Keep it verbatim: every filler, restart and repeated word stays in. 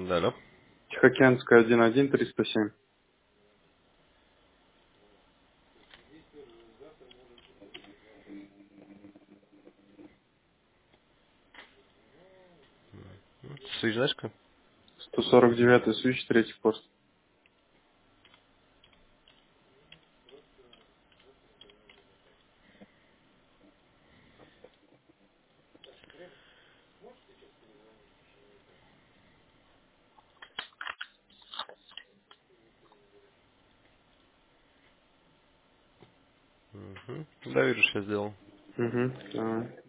Да, алло. Тихоокеанская один один триста семь. Свич, знаешь как? сто сорок девятый свич, третий пост. Угу. Да, вижу, сейчас сделал. Угу. Давай.